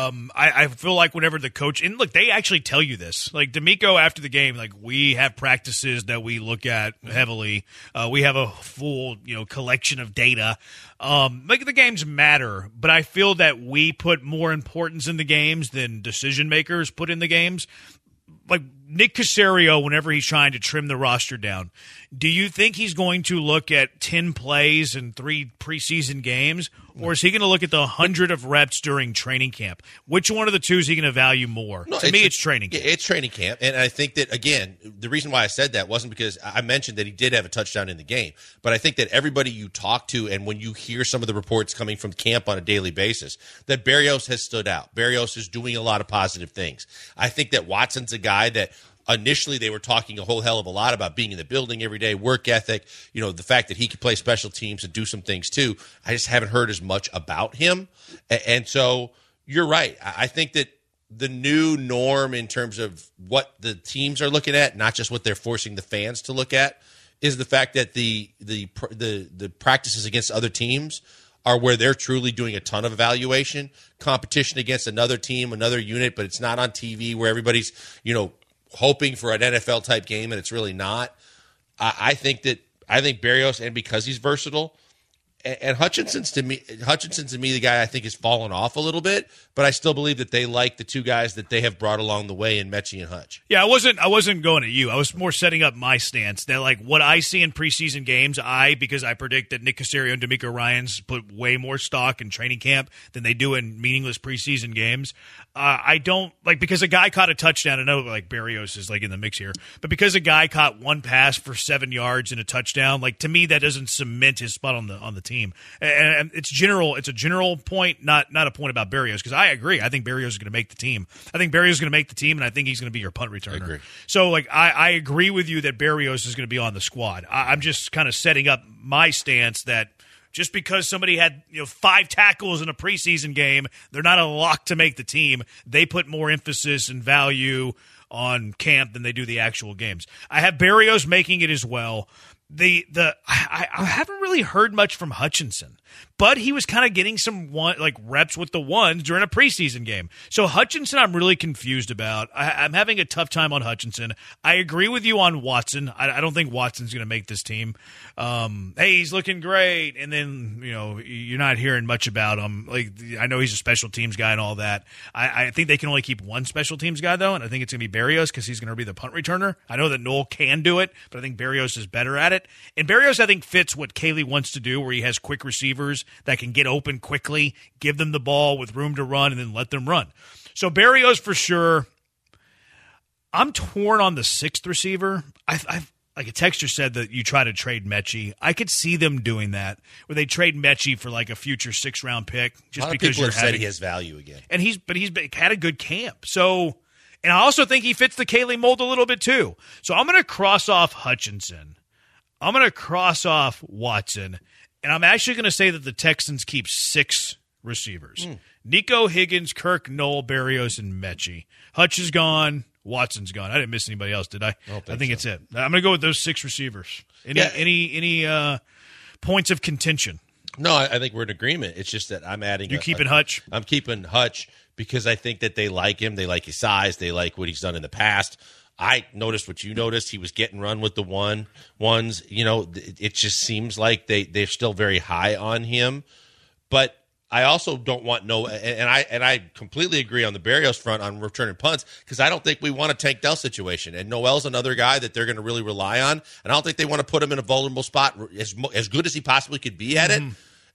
Speaker 4: I feel like whenever the coach – and look, they actually tell you this. Like D'Amico after the game, like we have practices that we look at heavily. We have a full collection of data. Like the games matter, but I feel that we put more importance in the games than decision makers put in the games. Like Nick Caserio, whenever he's trying to trim the roster down, do you think he's going to look at 10 plays in 3 preseason games, or is he going to look at the 100 of reps during training camp? Which one of the two is he going to value more? No, to me, it's training camp.
Speaker 5: It's training camp, and I think that, again, the reason why I said that wasn't because I mentioned that he did have a touchdown in the game, but I think that everybody you talk to and when you hear some of the reports coming from camp on a daily basis, that Berrios has stood out. Berrios is doing a lot of positive things. I think that Watson's a guy that initially they were talking a whole hell of a lot about being in the building every day, work ethic, the fact that he could play special teams and do some things too. I just haven't heard as much about him. And so you're right. I think that the new norm in terms of what the teams are looking at, not just what they're forcing the fans to look at, is the fact that the practices against other teams are where they're truly doing a ton of evaluation, competition against another team, another unit, but it's not on TV where everybody's, hoping for an NFL type game, and it's really not. I think Berrios, and because he's versatile, and Hutchinson's to me the guy I think has fallen off a little bit, but I still believe that they like the two guys that they have brought along the way in Mechie and Hutch.
Speaker 4: Yeah, I wasn't going at you. I was more setting up my stance that like what I see in preseason games, because I predict that Nick Caserio and D'Amico Ryans put way more stock in training camp than they do in meaningless preseason games. I don't like because a guy caught a touchdown. I know like Berrios is like in the mix here, but because a guy caught one pass for 7 yards and a touchdown, like to me that doesn't cement his spot on the team. And it's a general point, not a point about Berrios, because I agree. I think Berrios is going to make the team. I think Berrios is going to make the team, and I think he's going to be your punt returner. I agree. So like I agree with you that Berrios is going to be on the squad. I'm just kind of setting up my stance that just because somebody had 5 tackles in a preseason game, they're not a lock to make the team. They put more emphasis and value on camp than they do the actual games. I have Berrios making it as well. I haven't really heard much from Hutchinson, but he was kind of getting some reps with the ones during a preseason game. So Hutchinson, I'm really confused about. I'm having a tough time on Hutchinson. I agree with you on Watson. I don't think Watson's going to make this team. Hey, he's looking great, and then you're not hearing much about him. Like I know he's a special teams guy and all that. I think they can only keep one special teams guy though, and I think it's going to be Berrios because he's going to be the punt returner. I know that Noel can do it, but I think Berrios is better at it. And Berrios, I think, fits what Caley wants to do, where he has quick receivers that can get open quickly, give them the ball with room to run, and then let them run. So Berrios for sure. I'm torn on the 6th receiver. I've like a texter said that you try to trade Mechie. I could see them doing that, where they trade Mechie for like a future 6th-round pick, just because
Speaker 5: people have said he has value again.
Speaker 4: And he's had a good camp. So, and I also think he fits the Caley mold a little bit too. So I'm going to cross off Hutchinson. I'm going to cross off Watson, and I'm actually going to say that the Texans keep 6 receivers. Nico Higgins, Kirk, Noel, Berrios, and Mechie. Hutch is gone. Watson's gone. I didn't miss anybody else, did I? I think it's it. I'm going to go with those 6 receivers. Any points of contention?
Speaker 5: No, I think we're in agreement. It's just that I'm adding.
Speaker 4: You keeping Hutch?
Speaker 5: I'm keeping Hutch because I think that they like him. They like his size. They like what he's done in the past. I noticed what you noticed. He was getting run with the ones. It just seems like they're still very high on him. But I also don't want and I completely agree on the Berrios front on returning punts because I don't think we want a Tank Dell situation. And Noel's another guy that they're going to really rely on. And I don't think they want to put him in a vulnerable spot as good as he possibly could be at it.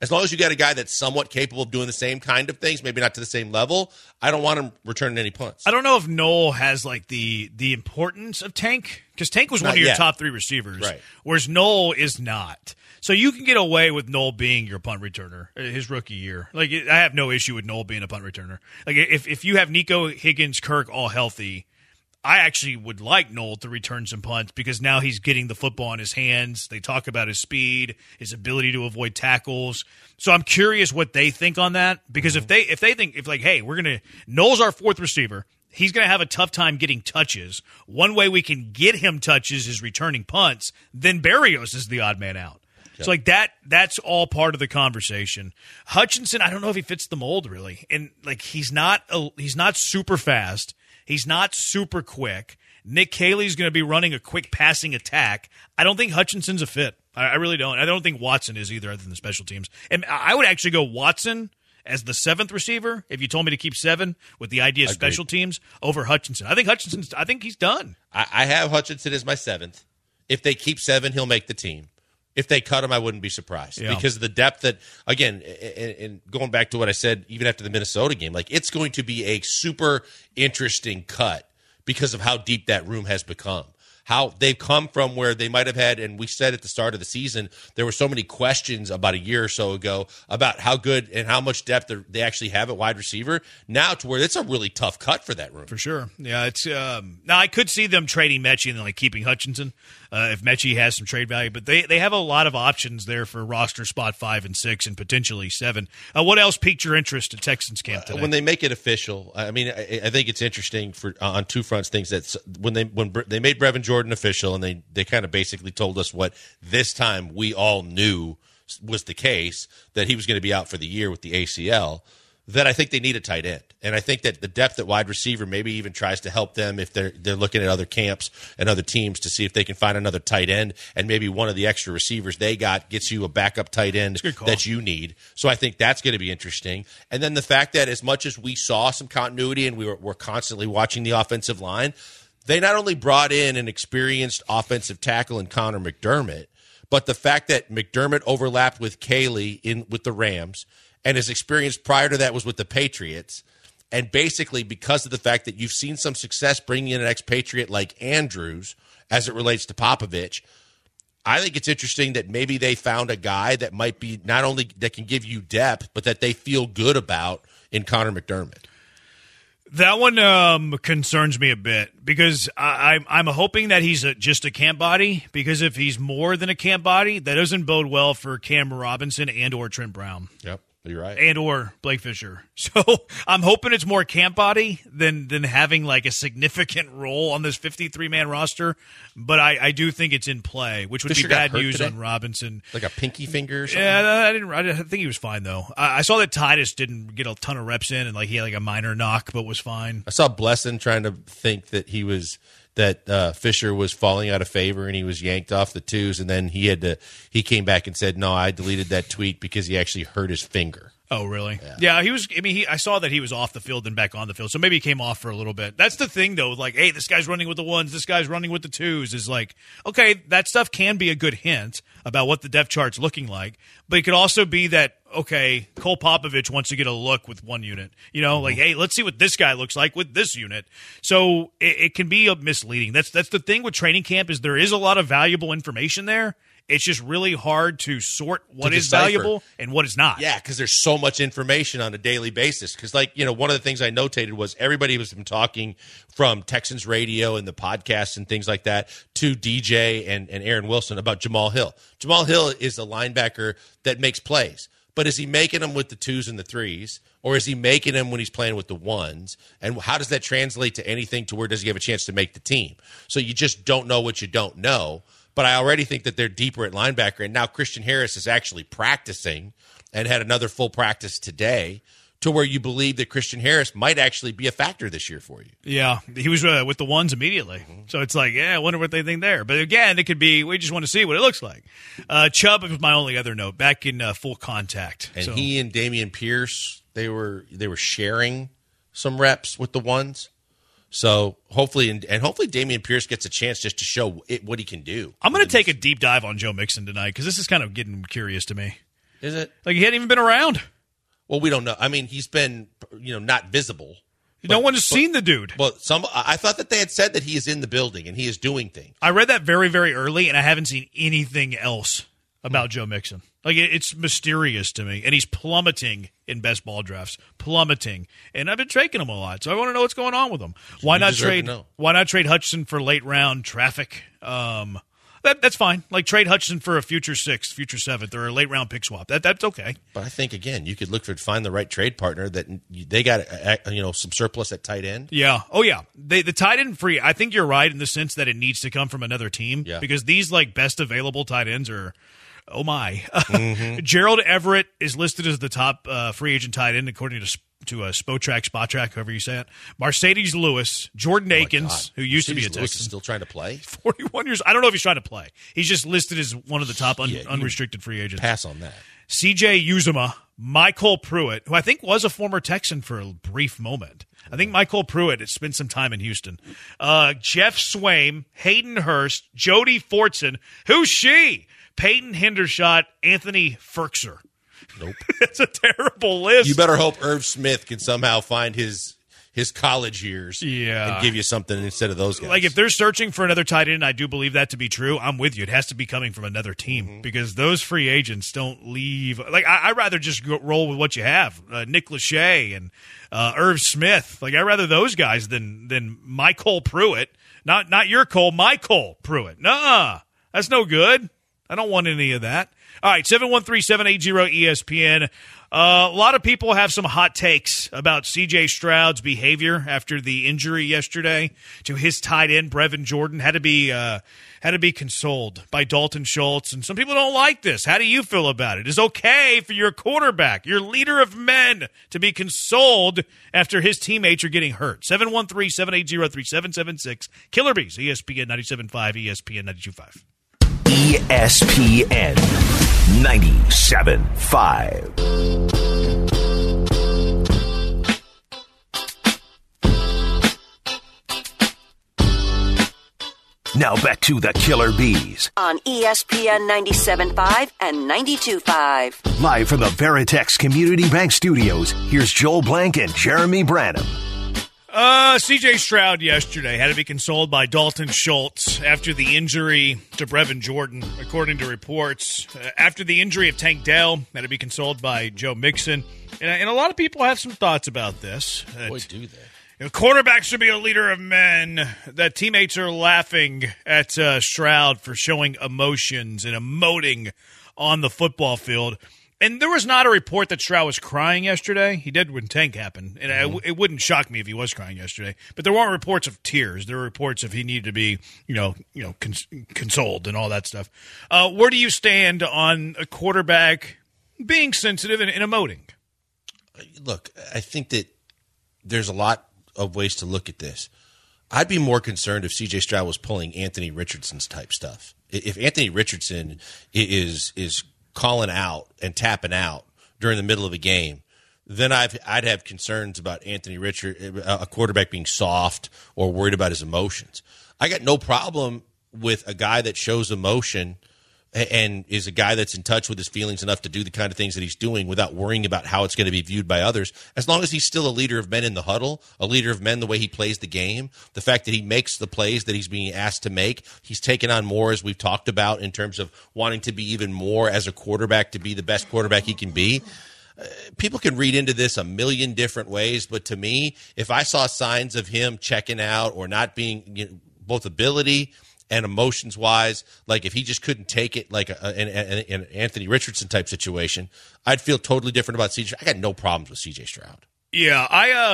Speaker 5: As long as you got a guy that's somewhat capable of doing the same kind of things, maybe not to the same level, I don't want him returning any punts.
Speaker 4: I don't know if Noel has like the importance of Tank, because Tank was one of your top 3 receivers,
Speaker 5: right,
Speaker 4: whereas Noel is not. So you can get away with Noel being your punt returner his rookie year. Like, I have no issue with Noel being a punt returner. Like, if you have Nico, Higgins, Kirk all healthy, I actually would like Noel to return some punts because now he's getting the football in his hands. They talk about his speed, his ability to avoid tackles. So I'm curious what they think on that, because if they think, hey, Noel's our 4th receiver, he's going to have a tough time getting touches. One way we can get him touches is returning punts. Then Berrios is the odd man out. Yep. So that's all part of the conversation. Hutchinson, I don't know if he fits the mold really, and like he's not super fast. He's not super quick. Nick Caley's going to be running a quick passing attack. I don't think Hutchinson's a fit. I really don't. I don't think Watson is either, other than the special teams. And I would actually go Watson as the 7th receiver if you told me to keep 7 with the idea of special teams over Hutchinson. I think he's done.
Speaker 5: I have Hutchinson as my 7th. If they keep 7, he'll make the team. If they cut him, I wouldn't be surprised because of the depth that, again, and going back to what I said even after the Minnesota game, like it's going to be a super interesting cut because of how deep that room has become. How they've come from where they might have had, and we said at the start of the season, there were so many questions about a year or so ago about how good and how much depth they actually have at wide receiver, now to where it's a really tough cut for that room.
Speaker 4: For sure. Yeah, it's now I could see them trading Mechie and then like keeping Hutchinson if Mechie has some trade value, but they have a lot of options there for roster spot 5 and 6 and potentially 7. What else piqued your interest at Texans camp today?
Speaker 5: When they make it official, I mean, I think it's interesting for on 2 fronts. Things that when they made Brevin Jordan official, and they kind of basically told us what this time we all knew was the case, that he was going to be out for the year with the ACL, that I think they need a tight end. And I think that the depth at wide receiver maybe even tries to help them if they're looking at other camps and other teams to see if they can find another tight end, and maybe one of the extra receivers they got gets you a backup tight end that you need. So I think that's going to be interesting. And then the fact that as much as we saw some continuity and we're constantly watching the offensive line, they not only brought in an experienced offensive tackle in Connor McDermott, but the fact that McDermott overlapped with Caley with the Rams, and his experience prior to that was with the Patriots. And basically, because of the fact that you've seen some success bringing in an expatriate like Andrews as it relates to Popovich, I think it's interesting that maybe they found a guy that might be not only that can give you depth, but that they feel good about in Connor McDermott.
Speaker 4: That one concerns me a bit because I'm hoping that he's just a camp body, because if he's more than a camp body, that doesn't bode well for Cam Robinson and or Trent Brown.
Speaker 5: Yep. You're right.
Speaker 4: And or Blake Fisher. So I'm hoping it's more camp body than having like a significant role on this 53-man roster. But I do think it's in play, which would
Speaker 5: Fisher
Speaker 4: be bad
Speaker 5: news
Speaker 4: today on Robinson.
Speaker 5: Like a pinky finger or something?
Speaker 4: Yeah, I think he was fine, though. I saw that Titus didn't get a ton of reps in, and like he had like a minor knock, but was fine.
Speaker 5: I saw Blesson trying to think that Fisher was falling out of favor and he was yanked off the twos, and then he came back and said, no, I deleted that tweet because he actually hurt his finger.
Speaker 4: Oh, really? Yeah, he was. I mean, I saw that he was off the field and back on the field, so maybe he came off for a little bit. That's the thing, though. Like, hey, this guy's running with the ones, this guy's running with the twos. Is like, okay, that stuff can be a good hint about what the depth chart's looking like, but it could also be that, okay, Cole Popovich wants to get a look with one unit. You know, like, hey, let's see what this guy looks like with this unit. So it can be misleading. That's the thing with training camp, is there is a lot of valuable information there. It's just really hard to sort what is valuable and what is not.
Speaker 5: Yeah, because there's so much information on a daily basis. Because, like, you know, one of the things I notated was everybody was been talking from Texans radio and the podcasts and things like that to DJ and Aaron Wilson about Jamal Hill. Jamal Hill is a linebacker that makes plays. But is he making them with the twos and the threes, or is he making them when he's playing with the ones? And how does that translate to anything, to where does he have a chance to make the team? So you just don't know what you don't know. But I already think that they're deeper at linebacker. And now Christian Harris is actually practicing and had another full practice today, to where you believe that Christian Harris might actually be a factor this year for you.
Speaker 4: Yeah, he was with the ones immediately. Mm-hmm. So it's like, yeah, I wonder what they think there. But again, it could be, we just want to see what it looks like. Chubb was my only other note, back in full contact.
Speaker 5: And he and Dameon Pierce, they were sharing some reps with the ones. So hopefully, and hopefully Dameon Pierce gets a chance just to show what he can do.
Speaker 4: I'm going to take a deep dive on Joe Mixon tonight, because this is kind of getting curious to me.
Speaker 5: Is it?
Speaker 4: Like, he hadn't even been around.
Speaker 5: Well, we don't know. I mean, he's been, not visible.
Speaker 4: No one has seen the dude.
Speaker 5: Well, I thought that they had said that he is in the building and he is doing things.
Speaker 4: I read that very, very early, and I haven't seen anything else about Joe Mixon. Like, it's mysterious to me, and he's plummeting in best ball drafts, plummeting. And I've been taking him a lot, so I want to know what's going on with him. Why not trade Hutchinson for late round traffic? That's fine. Like, trade Hutchinson for a future 6th, future 7th, or a late round pick swap. That's okay.
Speaker 5: But I think, again, you could find the right trade partner that they got some surplus at tight end.
Speaker 4: Yeah. Oh, yeah. The tight end free, I think you're right in the sense that it needs to come from another team.
Speaker 5: Yeah.
Speaker 4: Because these, best available tight ends are, oh, my.
Speaker 5: Mm-hmm.
Speaker 4: Gerald Everett is listed as the top free agent tight end, according to Spotrac, however you say it. Mercedes Lewis, Jordan Akins, who used to be a Texan.
Speaker 5: Lewis is still trying to play?
Speaker 4: 41 years. I don't know if he's trying to play. He's just listed as one of the top unrestricted free agents.
Speaker 5: Pass on that.
Speaker 4: CJ Uzomah, Michael Pruitt, who I think was a former Texan for a brief moment. I think Michael Pruitt had spent some time in Houston. Jeff Swaim, Hayden Hurst, Jody Fortson. Who's she? Peyton Hendershot, Anthony Ferkser.
Speaker 5: Nope.
Speaker 4: It's a terrible list.
Speaker 5: You better hope Irv Smith can somehow find his college years and give you something instead of those guys.
Speaker 4: Like, if they're searching for another tight end, I do believe that to be true. I'm with you. It has to be coming from another team because those free agents don't leave. Like, I'd rather just roll with what you have. Nick Lachey and Irv Smith. Like, I'd rather those guys than Michael Pruitt. Not your Cole, Michael Pruitt. Nuh-uh. That's no good. I don't want any of that. All right, 713-780-ESPN. A lot of people have some hot takes about C.J. Stroud's behavior after the injury yesterday to his tight end, Brevin Jordan. Had to be consoled by Dalton Schultz, and some people don't like this. How do you feel about it? It's okay for your quarterback, your leader of men, to be consoled after his teammates are getting hurt. 713-780-3776. Killer Bees, ESPN 97.5, ESPN 92.5.
Speaker 2: ESPN 97.5. Now back to the Killer Bees
Speaker 3: on ESPN 97.5 and 92.5.
Speaker 2: Live from the Veritex Community Bank Studios, here's Joel Blank and Jeremy Branham.
Speaker 4: C.J. Stroud yesterday had to be consoled by Dalton Schultz after the injury to Brevin Jordan, according to reports. After the injury of Tank Dell, had to be consoled by Joe Mixon. And a lot of people have some thoughts about this.
Speaker 5: Boy, do they.
Speaker 4: Quarterback should be a leader of men. That teammates are laughing at Stroud for showing emotions and emoting on the football field. And there was not a report that Stroud was crying yesterday. He did when Tank happened. And it wouldn't shock me if he was crying yesterday. But there weren't reports of tears. There were reports of he needed to be, consoled and all that stuff. Where do you stand on a quarterback being sensitive and emoting?
Speaker 5: Look, I think that there's a lot of ways to look at this. I'd be more concerned if C.J. Stroud was pulling Anthony Richardson's type stuff. If Anthony Richardson is calling out and tapping out during the middle of a game, then I'd have concerns about a quarterback being soft or worried about his emotions. I got no problem with a guy that shows emotion and is a guy that's in touch with his feelings enough to do the kind of things that he's doing without worrying about how it's going to be viewed by others, as long as he's still a leader of men in the huddle, a leader of men the way he plays the game, the fact that he makes the plays that he's being asked to make. He's taken on more, as we've talked about, in terms of wanting to be even more as a quarterback, to be the best quarterback he can be. People can read into this a million different ways, but to me, if I saw signs of him checking out or not being both ability and emotions-wise, like if he just couldn't take it, like an Anthony Richardson type situation, I'd feel totally different about CJ. I got no problems with CJ Stroud.
Speaker 4: Yeah,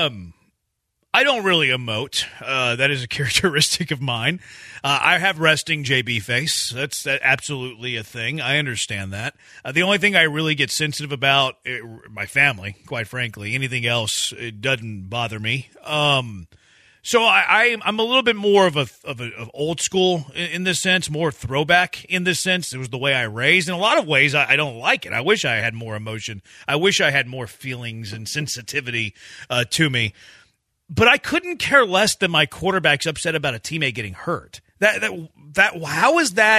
Speaker 4: I don't really emote. That is a characteristic of mine. I have resting JB face. That's absolutely a thing. I understand that. The only thing I really get sensitive about, my family, quite frankly. Anything else, it doesn't bother me. So I'm a little bit more of old school in this sense, more throwback in this sense. It was the way I raised. In a lot of ways, I don't like it. I wish I had more emotion. I wish I had more feelings and sensitivity to me. But I couldn't care less than my quarterback's upset about a teammate getting hurt. That how is that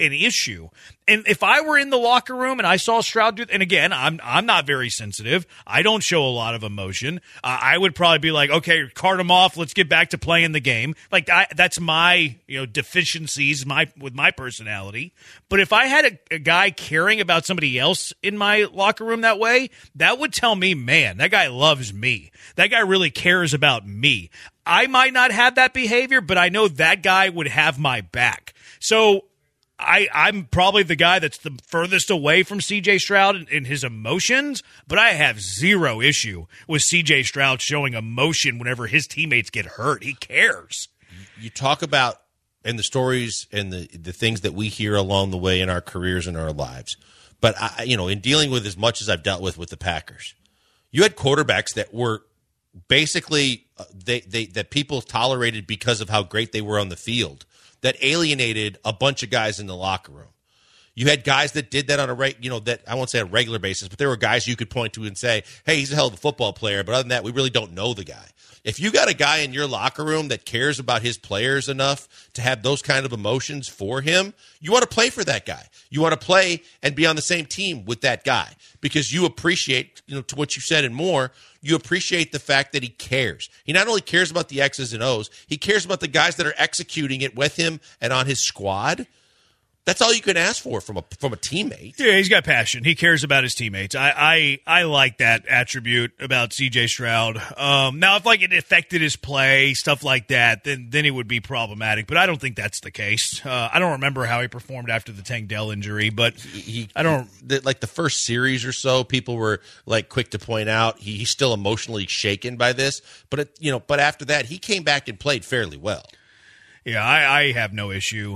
Speaker 4: an issue. And if I were in the locker room and I saw Stroud do, and again, I'm not very sensitive. I don't show a lot of emotion. I would probably be like, okay, cart him off. Let's get back to playing the game. Like that's my deficiencies with my personality. But if I had a guy caring about somebody else in my locker room that way, that would tell me, man, that guy loves me. That guy really cares about me. I might not have that behavior, but I know that guy would have my back. So I'm probably the guy that's the furthest away from C.J. Stroud in his emotions, but I have zero issue with C.J. Stroud showing emotion whenever his teammates get hurt. He cares.
Speaker 5: You talk about and the stories and the things that we hear along the way in our careers and our lives. But, in dealing with as much as I've dealt with the Packers, you had quarterbacks that were basically that people tolerated because of how great they were on the field, that alienated a bunch of guys in the locker room. You had guys that did that on that I won't say a regular basis, but there were guys you could point to and say, hey, he's a hell of a football player, but other than that, we really don't know the guy. If you got a guy in your locker room that cares about his players enough to have those kind of emotions for him, you want to play for that guy. You want to play and be on the same team with that guy because you appreciate, to what you said and more, you appreciate the fact that he cares. He not only cares about the X's and O's, he cares about the guys that are executing it with him and on his squad. That's all you can ask for from a teammate.
Speaker 4: Yeah, he's got passion. He cares about his teammates. I like that attribute about C.J. Stroud. Now, if it affected his play, stuff like that, then it would be problematic. But I don't think that's the case. I don't remember how he performed after the Tank Dell injury, but I don't.
Speaker 5: The first series or so, people were quick to point out he's still emotionally shaken by this. But but after that, he came back and played fairly well.
Speaker 4: Yeah, I have no issue.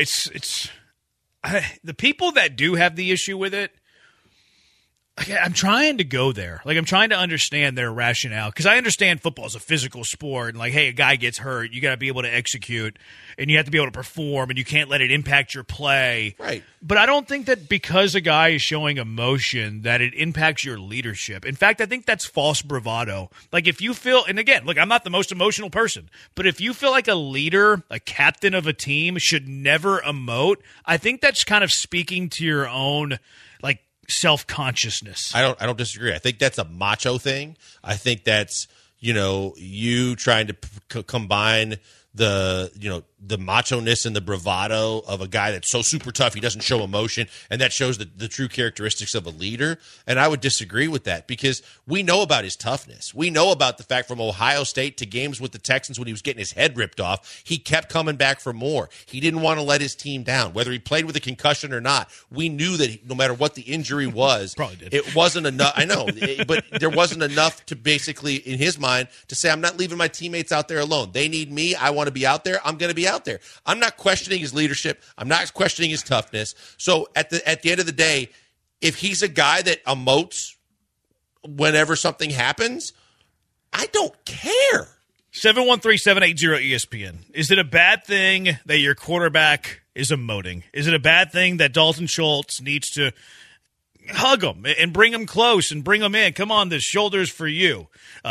Speaker 4: The people that do have the issue with it, I'm trying to go there. I'm trying to understand their rationale because I understand football is a physical sport. And hey, a guy gets hurt, you got to be able to execute, and you have to be able to perform, and you can't let it impact your play.
Speaker 5: Right.
Speaker 4: But I don't think that because a guy is showing emotion that it impacts your leadership. In fact, I think that's false bravado. If you feel, and again, look, I'm not the most emotional person, but if you feel like a leader, a captain of a team should never emote, I think that's kind of speaking to your own self-consciousness.
Speaker 5: I don't disagree. I think that's a macho thing. I think that's you trying to combine the macho-ness and the bravado of a guy that's so super tough he doesn't show emotion, and that shows the true characteristics of a leader. And I would disagree with that because we know about his toughness. We know about the fact from Ohio State to games with the Texans when he was getting his head ripped off, he kept coming back for more. He didn't want to let his team down, whether he played with a concussion or not. We knew that no matter what the injury was,
Speaker 4: Probably did.
Speaker 5: It wasn't enough. I know, but there wasn't enough to basically, in his mind, to say, I'm not leaving my teammates out there alone. They need me. I want to be out there. I'm going to be out there. I'm not questioning his leadership. I'm not questioning his toughness. So at the end of the day, if he's a guy that emotes whenever something happens, I don't care.
Speaker 4: 713-780-ESPN. Is it a bad thing that your quarterback is emoting? Is it a bad thing that Dalton Schultz needs to hug him and bring him close and bring him in? Come on, this shoulder's for you.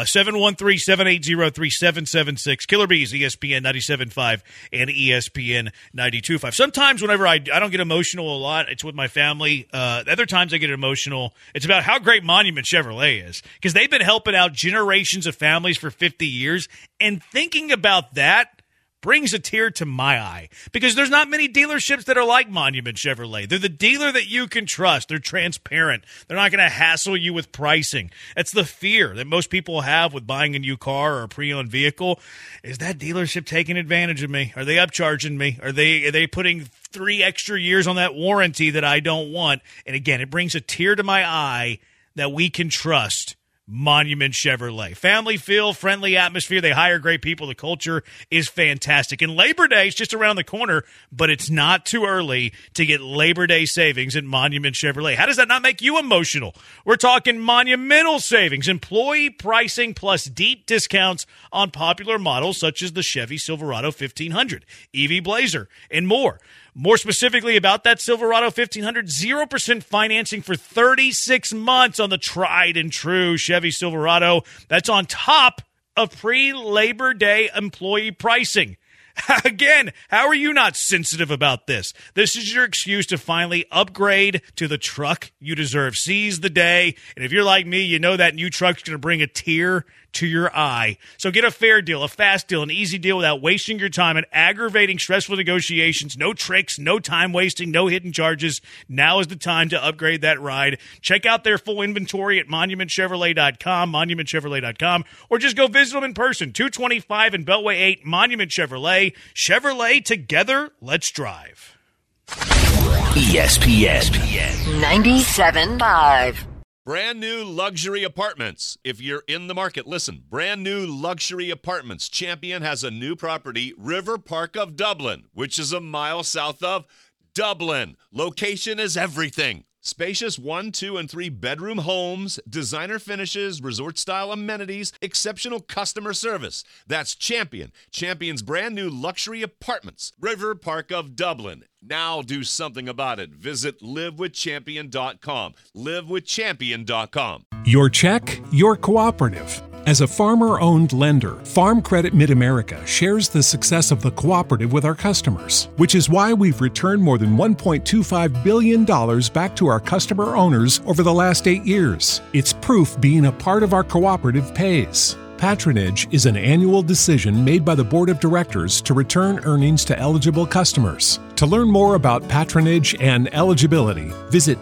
Speaker 4: 713-780-3776. Killer Bees, ESPN 97.5 and ESPN 92.5. Sometimes whenever I don't get emotional a lot, it's with my family. Other times I get emotional. It's about how great Monument Chevrolet is because they've been helping out generations of families for 50 years. And thinking about that brings a tear to my eye because there's not many dealerships that are like Monument Chevrolet. They're the dealer that you can trust. They're transparent. They're not going to hassle you with pricing. That's the fear that most people have with buying a new car or a pre-owned vehicle. Is that dealership taking advantage of me? Are they upcharging me? Are they putting 3 extra years on that warranty that I don't want? And again, it brings a tear to my eye that we can trust Monument Chevrolet. Family feel, friendly atmosphere. They hire great people. The culture is fantastic. And Labor Day is just around the corner, but it's not too early to get Labor Day savings at Monument Chevrolet. How does that not make you emotional? We're talking monumental savings, employee pricing plus deep discounts on popular models such as the Chevy Silverado 1500, EV Blazer, and more. More specifically about that Silverado 1500, 0% financing for 36 months on the tried and true Chevy Silverado. That's on top of pre-Labor Day employee pricing. Again, how are you not sensitive about this? This is your excuse to finally upgrade to the truck you deserve. Seize the day. And if you're like me, you know that new truck's going to bring a tear to your eye. So get a fair deal, a fast deal, an easy deal without wasting your time and aggravating, stressful negotiations. No tricks, no time wasting, no hidden charges. Now is the time to upgrade that ride. Check out their full inventory at monumentchevrolet.com, monumentchevrolet.com, or just go visit them in person. 225 and Beltway 8, Monument Chevrolet. Chevrolet, together, let's drive.
Speaker 2: ESPN
Speaker 3: 97.5.
Speaker 1: Brand new luxury apartments. If you're in the market, listen. Brand new luxury apartments. Champion has a new property, River Park of Dublin, which is a mile south of Dublin. Location is everything. Spacious 1, 2, and 3 bedroom homes, designer finishes, resort-style amenities, exceptional customer service. That's Champion. Champion's brand new luxury apartments, River Park of Dublin. Now do something about it. Visit livewithchampion.com. livewithchampion.com.
Speaker 6: Your check, your cooperative. As a farmer-owned lender, Farm Credit Mid-America shares the success of the cooperative with our customers, which is why we've returned more than $1.25 billion back to our customer owners over the last 8 years. It's proof being a part of our cooperative pays. Patronage is an annual decision made by the Board of Directors to return earnings to eligible customers. To learn more about patronage and eligibility, visit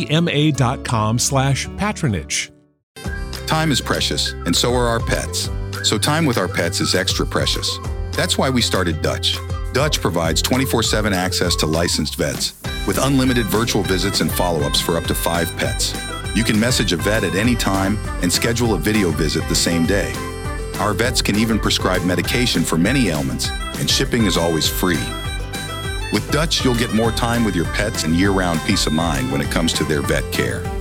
Speaker 6: fcma.com/patronage.
Speaker 7: Time is precious, and so are our pets. So time with our pets is extra precious. That's why we started Dutch. Dutch provides 24/7 access to licensed vets, with unlimited virtual visits and follow-ups for up to 5 pets. You can message a vet at any time and schedule a video visit the same day. Our vets can even prescribe medication for many ailments, and shipping is always free. With Dutch, you'll get more time with your pets and year-round peace of mind when it comes to their vet care.